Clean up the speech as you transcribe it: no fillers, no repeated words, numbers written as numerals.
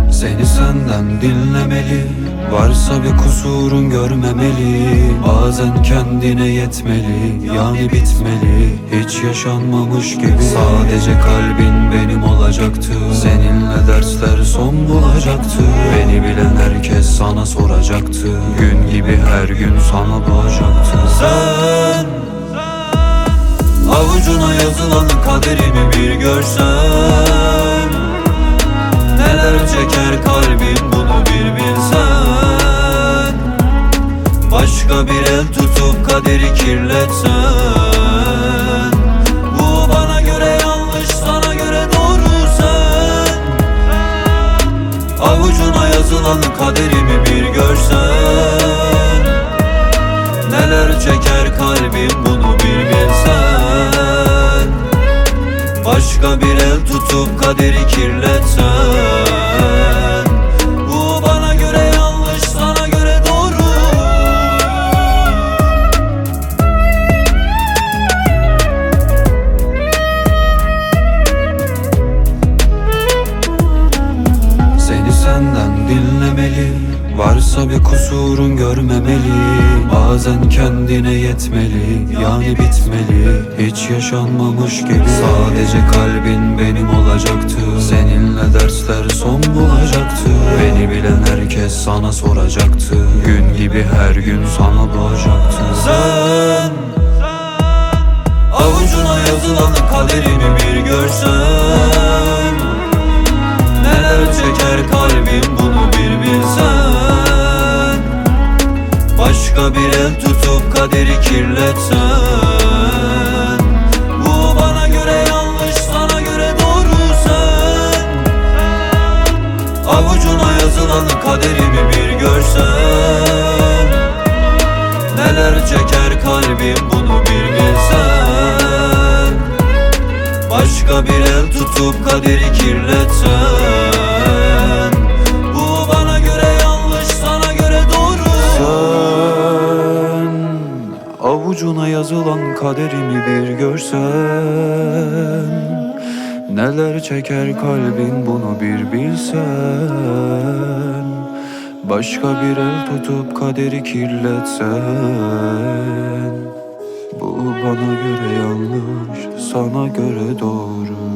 Seni senden dinlemeli, varsa bir kusurun görmemeli. Bazen kendine yetmeli, yani bitmeli, hiç yaşanmamış gibi. Sadece kalbin benim olacaktı, seninle dersler son bulacaktı. Beni bilen herkes sana soracaktı, gün gibi her gün sana doğacaktı. Sen avucuna yazılan kaderimi bir görsen, neler çeker kalbim bunu bir bilsen. Başka bir el tutup kaderi kirletsen, bu bana göre yanlış, sana göre doğru. Sen avucuna yazılan kaderimi bir görsen, neler çeker kalbim bunu bir bilsen. Başka bir el tutup kaderi kirletsen, bu bana göre yanlış, sana göre doğru. Seni senden dinlemeli, varsa bir kusurun görmemeli. Bazen kendine yetmeli, yani bitmeli, hiç yaşanmamış gibi. Sadece kalbin benim olacaktı, seninle dersler son bulacaktı. Beni bilen herkes sana soracaktı, gün gibi her gün sana doğacaktı. Sen avucuna yazılan kaderimi bir görsen, neler çeker kalbim bunu bir bilsen. Başka bir el tutup kaderi kirletsen, bu bana göre yanlış, sana göre doğru. Sen avucuna yazılan kaderimi bir görsen, neler çeker kalbim bunu bir bilsen. Başka bir el tutup kaderi kirletsen, bu bana göre yanlış, sana göre doğru. Sen avucuna yazılan kaderimi bir görsen, neler çeker kalbin bunu bir bilsen. Başka bir el tutup kaderi kirletsen, bu bana göre yanlış, sana göre doğru.